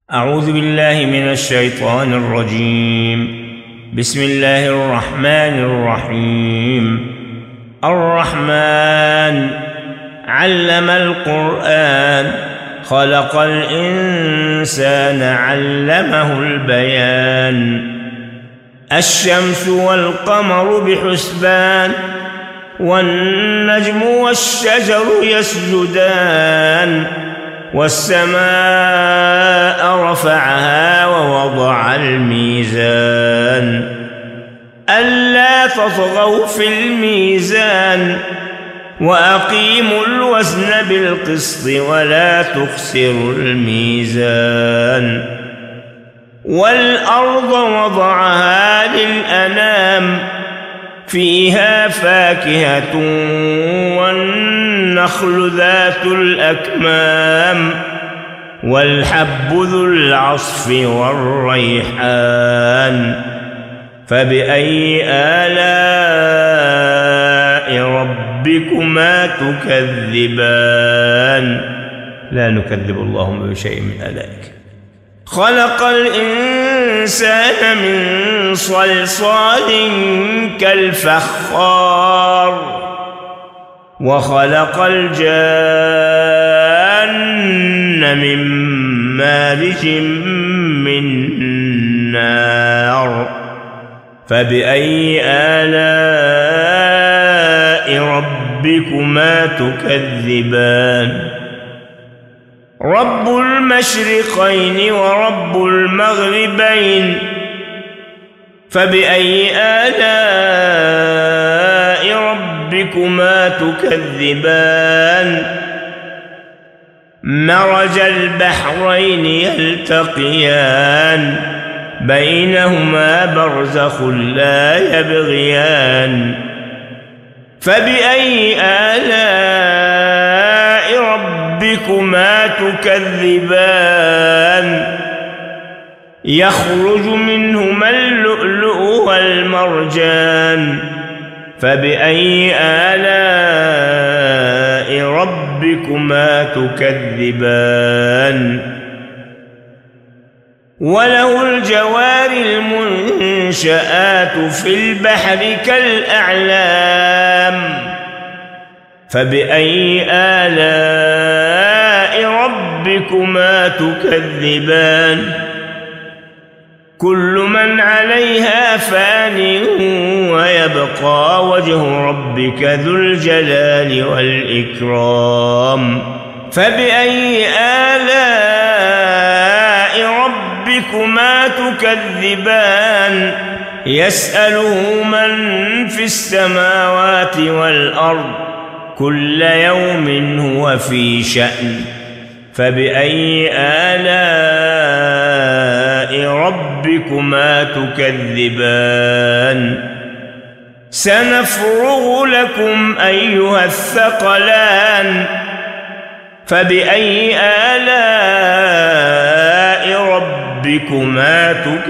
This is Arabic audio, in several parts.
أعوذ بالله من الشيطان الرجيم. بسم الله الرحمن الرحيم. الرحمن علم القرآن، خلق الإنسان علمه البيان. الشمس والقمر بحسبان، والنجم والشجر يسجدان. والسماء رفعها ووضع الميزان، ألا تطغوا في الميزان، وأقيموا الوزن بالقسط ولا تخسروا الميزان. والأرض وضعها للأنام، فيها فاكهة والنخل ذات الأكمام، والحب ذو العصف والريحان. فبأي آلاء ربكما تكذبان؟ لا نكذب اللهم بشيء من آلائك. خلق الإنسان من صلصال كالفخار، وخلق الجان من مارج من نار. فبأي آلاء ربكما تكذبان؟ رب المشرقين ورب المغربين، فبأي آلاء ربكما تكذبان؟ مرج البحرين يلتقيان، بينهما برزخ لا يبغيان. فبأي آلاء ربكما تكذبان؟ يخرج منهما اللؤلؤ والمرجان. فبأي آلاء ربكما تكذبان؟ وله الجوار المنشآت في البحر كالأعلام. فبأي آلاء ربكما تكذبان؟ كل من عليها فان، ويبقى وجه ربك ذو الجلال والإكرام. فبأي آلاء ربكما تكذبان؟ يسأله من في السماوات والأرض، كل يوم هو في شأن. فبأي آلاء ربكما تكذبان؟ سنفرغ لكم أيها الثقلان. فبأي آلاء ربكما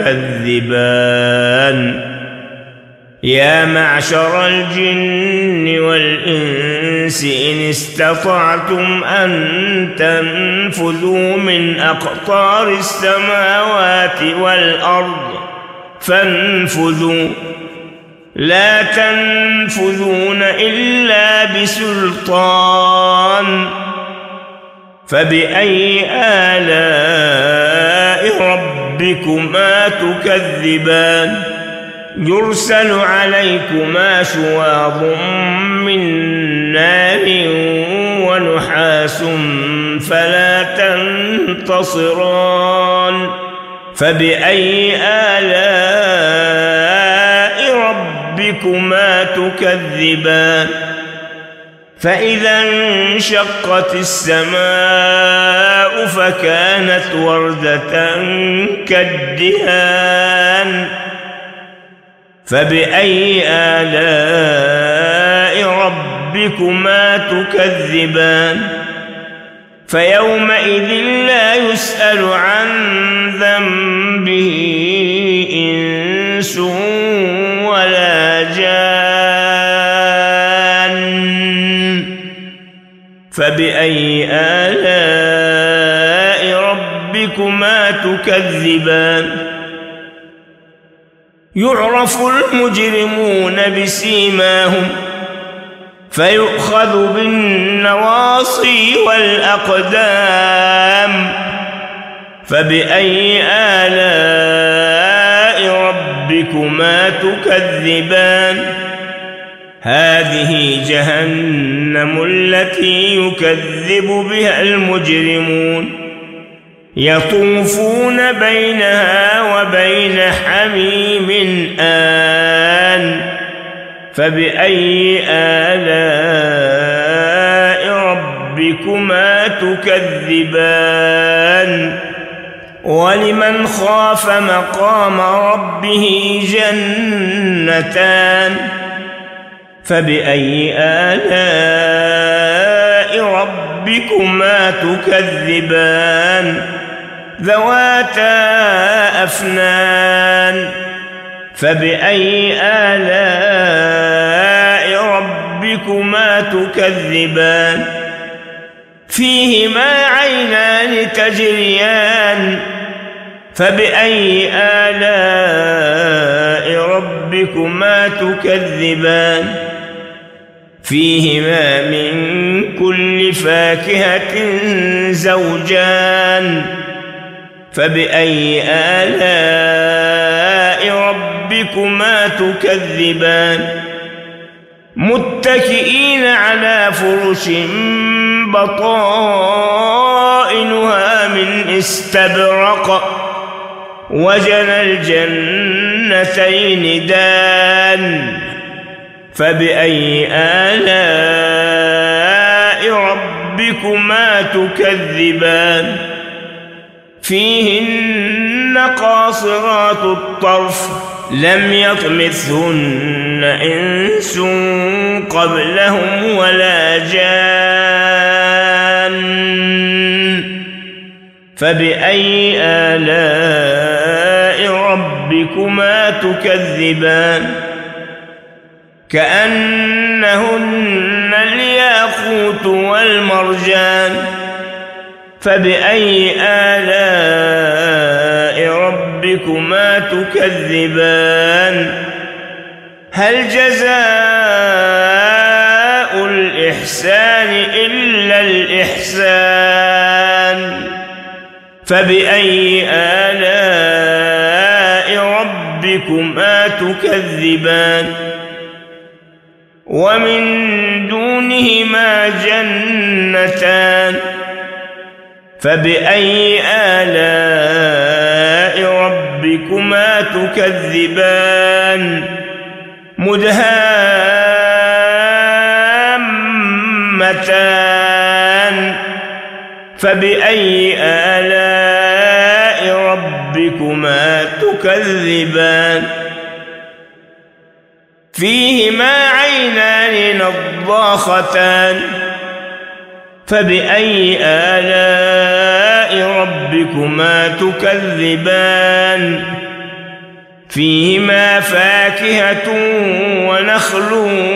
تكذبان؟ يا معشر الجن والإنس إن استطعتم أن تنفذوا من أقطار السماوات والأرض فانفذوا، لا تنفذون إلا بسلطان. فبأي آلاء ربكما تكذبان؟ يرسل عليكما شواظ من نار ونحاس فلا تنتصران. فبأي آلاء ربكما تكذبان؟ فإذا انشقت السماء فكانت وردة كالدهان. فبأي آلاء ربكما تكذبان؟ فيومئذ لا يسأل عن ذنبه إنس ولا جان. فبأي آلاء ربكما تكذبان يعرف المجرمون بسيماهم فيؤخذ بالنواصي والأقدام فبأي آلاء ربكما تكذبان هذه جهنم التي يكذب بها المجرمون يطوفون بينها وبين حميم آن فبأي آلاء ربكما تكذبان ولمن خاف مقام ربه جنتان فبأي آلاء ربكما تكذبان ذواتا أفنان فبأي آلاء ربكما تكذبان فيهما عينان تجريان فبأي آلاء ربكما تكذبان فيهما من كل فاكهة زوجان فبأي آلاء ربكما تكذبان متكئين على فرش بطائنها من استبرق وجنى الجنتين دان فبأي آلاء ربكما تكذبان فيهن قاصرات الطرف لم يطمثهن إنس قبلهم ولا جان فبأي آلاء ربكما تكذبان كأنهن الياقوت والمرجان فبأي آلاء ربكما تكذبان هل جزاء الإحسان إلا الإحسان فبأي آلاء ربكما تكذبان ومن دونهما جنتان فبأي آلاء ربكما تكذبان مدهامتان فبأي آلاء ربكما تكذبان فيهما عينان نضاختان فبأي آلاء ربكما تكذبان فيهما فاكهة ونخل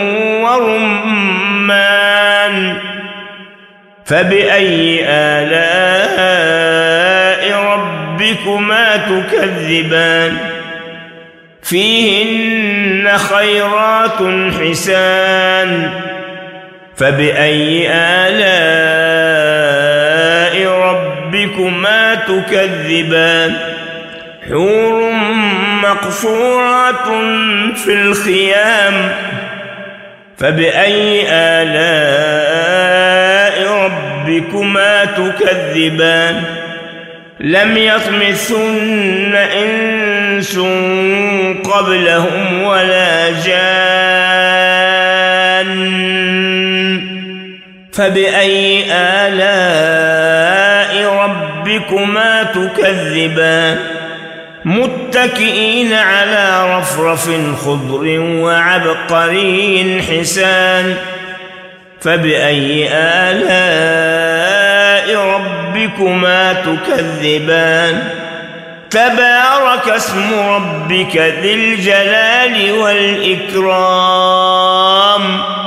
ورمان فبأي آلاء ربكما تكذبان فيهن خيرات حسان فبأي آلاء ربكما تكذبان حور مقصورات في الخيام فبأي آلاء ربكما تكذبان لم يطمثن إنس قبلهم ولا جان فبأي آلاء ربكما تكذبان متكئين على رفرف خضر وعبقري حسان فبأي آلاء ربكما تكذبان تبارك اسم ربك ذي الجلال والإكرام